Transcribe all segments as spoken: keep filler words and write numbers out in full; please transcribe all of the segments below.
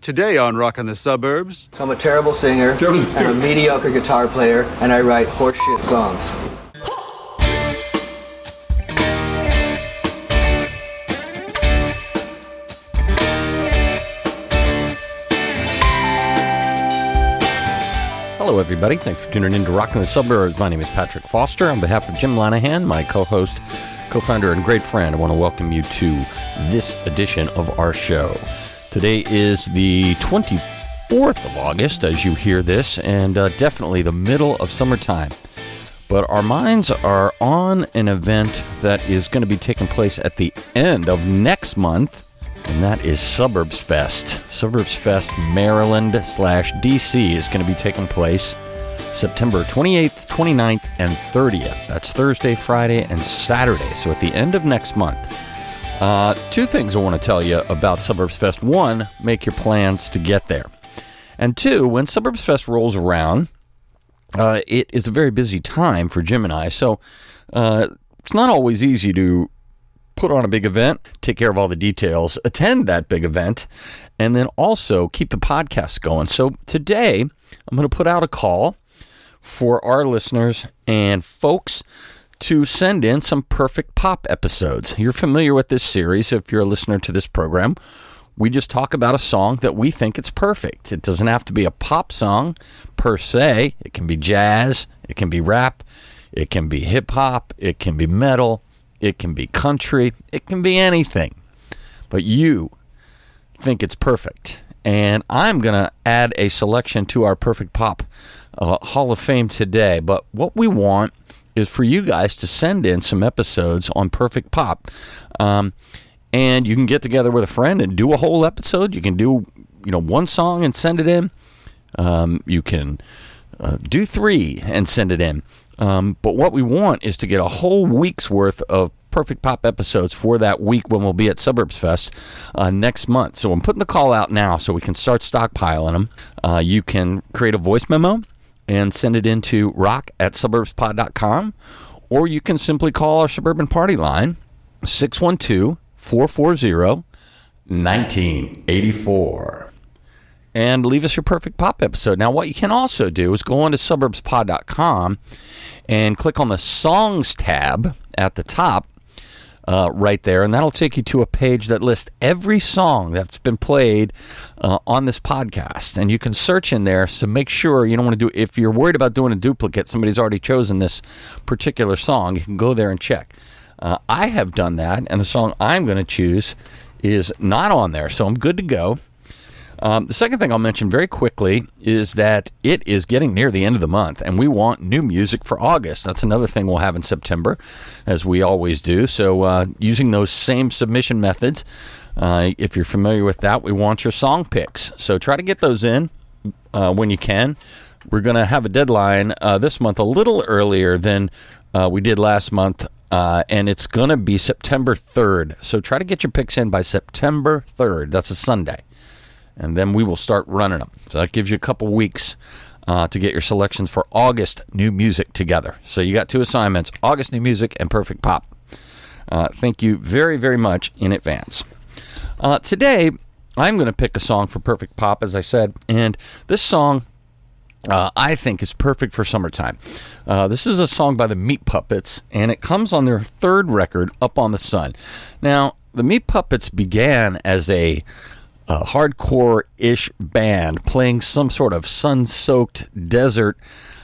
Today on Rockin' the Suburbs. So I'm a terrible singer, I'm a mediocre guitar player, and I write horseshit songs. Hello, everybody. Thanks for tuning in to Rockin' the Suburbs. My name is Patrick Foster. On behalf of Jim Lanahan, my co-host, co-founder, and great friend, I want to welcome you to this edition of our show. Today is the twenty-fourth of August, as you hear this, and uh, definitely the middle of summertime. But our minds are on an event that is going to be taking place at the end of next month, and that is Suburbs Fest. Suburbs Fest Maryland slash D C is going to be taking place September twenty-eighth, twenty-ninth, and thirtieth. That's Thursday, Friday, and Saturday. So at the end of next month. Uh, two things I want to tell you about Suburbs Fest. One, make your plans to get there. And two, when Suburbs Fest rolls around, uh, it is a very busy time for Jim and I. So uh, it's not always easy to put on a big event, take care of all the details, attend that big event, and then also keep the podcast going. So today, I'm going to put out a call for our listeners and folks to send in some Perfect Pop episodes. You're familiar with this series if you're a listener to this program. We just talk about a song that we think it's perfect. It doesn't have to be a pop song per se. It can be jazz, it can be rap, it can be hip-hop, it can be metal, it can be country, it can be anything. But you think it's perfect. And I'm going to add a selection to our Perfect Pop uh, Hall of Fame today. But what we want is for you guys to send in some episodes on Perfect Pop. Um, and you can get together with a friend and do a whole episode. You can do, you know, one song and send it in. Um, you can uh, do three and send it in. Um, but what we want is to get a whole week's worth of Perfect Pop episodes for that week when we'll be at Suburbs Fest uh, next month. So I'm putting the call out now so we can start stockpiling them. Uh, you can create a voice memo and send it into rock at suburbs pod dot com, or you can simply call our Suburban Party line, six one two, four four zero, one nine eight four, and leave us your Perfect Pop episode. Now, what you can also do is go on to suburbs pod dot com and click on the Songs tab at the top, Uh, right there, and that'll take you to a page that lists every song that's been played uh, on this podcast, and you can search in there. So make sure you don't want to do, if you're worried about doing a duplicate, somebody's already chosen this particular song, you can go there and check. Uh, I have done that, and the song I'm going to choose is not on there, so I'm good to go. Um, the second thing I'll mention very quickly is that it is getting near the end of the month, and we want new music for August. That's another thing we'll have in September, as we always do. So uh, using those same submission methods, uh, if you're familiar with that, we want your song picks. So try to get those in uh, when you can. We're going to have a deadline uh, this month a little earlier than uh, we did last month, uh, and it's going to be September third. So try to get your picks in by September third. That's a Sunday. And then we will start running them. So that gives you a couple weeks uh, to get your selections for August new music together. So you got two assignments, August new music and Perfect Pop. Uh, thank you very, very much in advance. Uh, today, I'm going to pick a song for Perfect Pop, as I said. And this song, uh, I think, is perfect for summertime. Uh, this is a song by the Meat Puppets, and it comes on their third record, Up on the Sun. Now, the Meat Puppets began as a A hardcore-ish band playing some sort of sun-soaked desert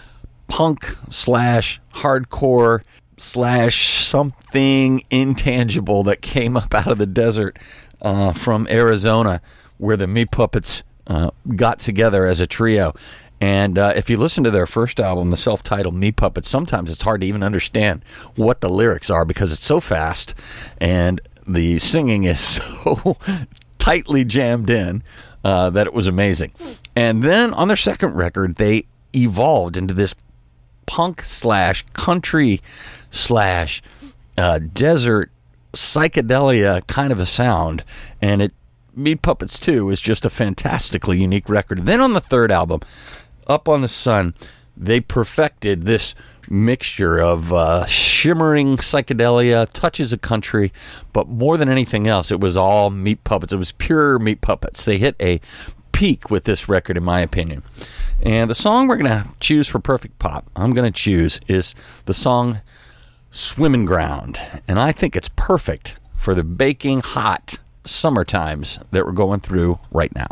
punk slash hardcore slash something intangible that came up out of the desert uh, from Arizona, where the Meat Puppets uh, got together as a trio. And uh, if you listen to their first album, the self-titled Meat Puppets, sometimes it's hard to even understand what the lyrics are because it's so fast and the singing is so tightly jammed in uh, that it was amazing. And then on their second record, they evolved into this punk slash country slash uh, desert psychedelia kind of a sound. And it Meat Puppets two is just a fantastically unique record. And then on the third album, Up on the Sun, they perfected this mixture of uh, shimmering psychedelia, touches of country, but more than anything else, it was all Meat Puppets. It was pure Meat Puppets. They hit a peak with this record, in my opinion. And the song we're going to choose for Perfect Pop, I'm going to choose, is the song Swimming Ground. And I think it's perfect for the baking hot summer times that we're going through right now.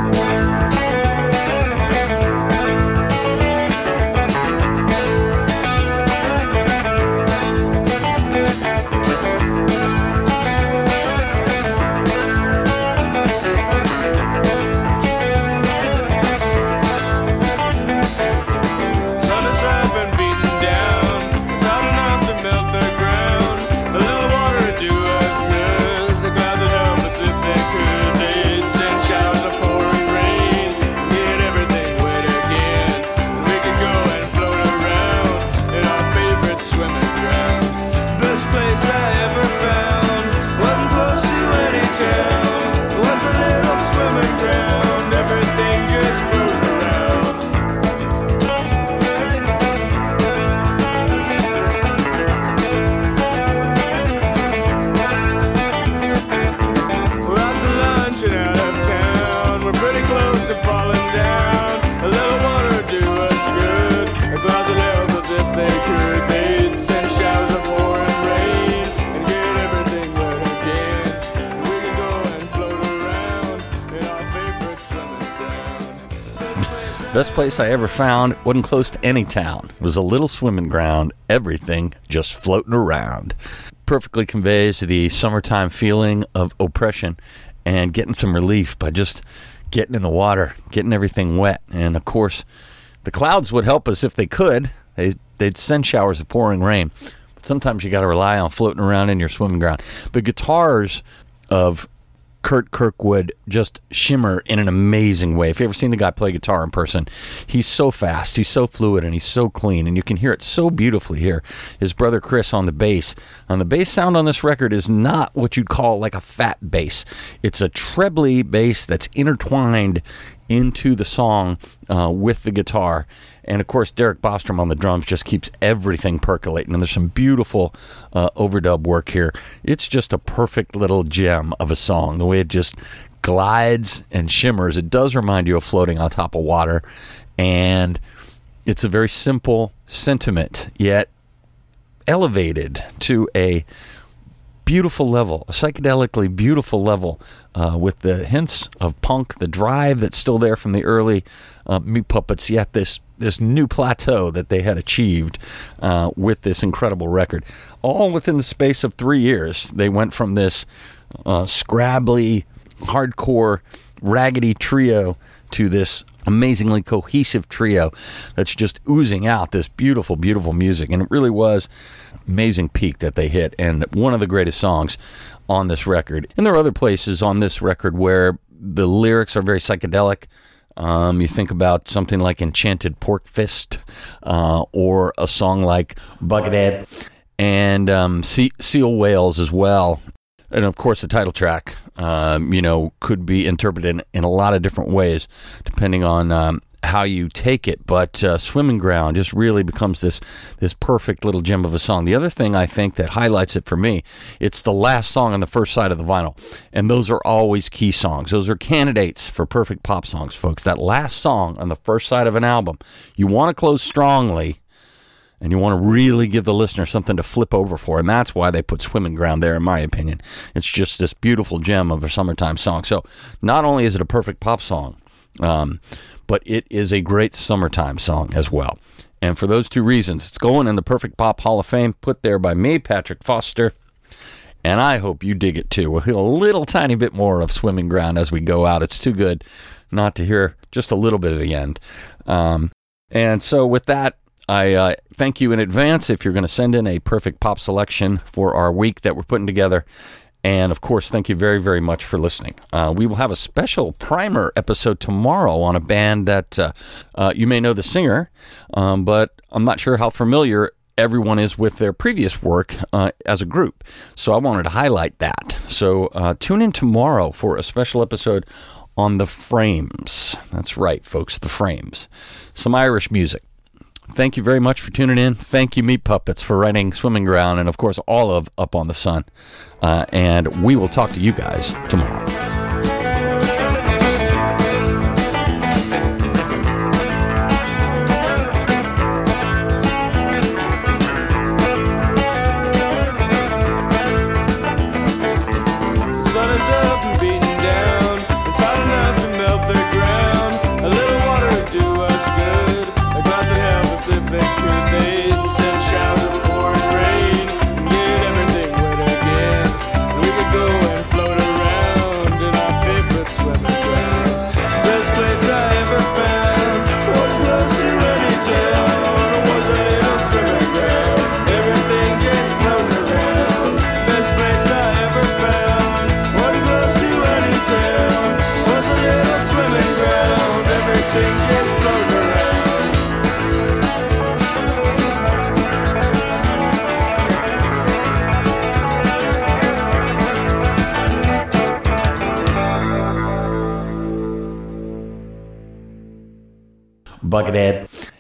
Best place I ever found, wasn't close to any town. It was a little swimming ground, everything just floating around. Perfectly conveys the summertime feeling of oppression and getting some relief by just getting in the water, getting everything wet. And of course, the clouds would help us if they could. They, they'd send showers of pouring rain. But sometimes you got to rely on floating around in your swimming ground. The guitars of Kurt Kirkwood just shimmer in an amazing way. If you've ever seen the guy play guitar in person, he's so fast, he's so fluid, and he's so clean, and you can hear it so beautifully here. His brother Chris on the bass. On the bass sound on this record is not what you'd call like a fat bass. It's a trebly bass that's intertwined into the song uh, with the guitar. And, of course, Derek Bostrom on the drums just keeps everything percolating. And there's some beautiful uh, overdub work here. It's just a perfect little gem of a song. The way it just glides and shimmers. It does remind you of floating on top of water. And it's a very simple sentiment, yet elevated to a beautiful level, a psychedelically beautiful level, uh, with the hints of punk, the drive that's still there from the early uh, Meat Puppets, yet this this new plateau that they had achieved uh, with this incredible record. All within the space of three years, they went from this uh, scrabbly, hardcore, raggedy trio to this amazingly cohesive trio that's just oozing out this beautiful, beautiful music. And it really was amazing peak that they hit, and one of the greatest songs on this record. And there are other places on this record where the lyrics are very psychedelic. Um, you think about something like Enchanted Pork Fist, uh, or a song like Buckethead, and um, Se- Seal Whales as well. And, of course, the title track, um, you know, could be interpreted in, in a lot of different ways, depending on um, how you take it. But uh, Swimming Ground just really becomes this this perfect little gem of a song. The other thing I think that highlights it for me, it's the last song on the first side of the vinyl. And those are always key songs. Those are candidates for perfect pop songs, folks. That last song on the first side of an album, you want to close strongly, and you want to really give the listener something to flip over for. And that's why they put Swimming Ground there, in my opinion. It's just this beautiful gem of a summertime song. So not only is it a perfect pop song, um, but it is a great summertime song as well. And for those two reasons, it's going in the Perfect Pop Hall of Fame, put there by me, Patrick Foster. And I hope you dig it too. We'll hear a little tiny bit more of Swimming Ground as we go out. It's too good not to hear just a little bit of the end. Um, and so with that, I uh, thank you in advance if you're going to send in a perfect pop selection for our week that we're putting together. And, of course, thank you very, very much for listening. Uh, we will have a special primer episode tomorrow on a band that uh, uh, you may know the singer, um, but I'm not sure how familiar everyone is with their previous work uh, as a group. So I wanted to highlight that. So uh, tune in tomorrow for a special episode on The Frames. That's right, folks, The Frames. Some Irish music. Thank you very much for tuning in. Thank you, Meat Puppets, for writing Swimming Ground, and, of course, all of Up on the Sun. Uh, and we will talk to you guys tomorrow. Buckethead.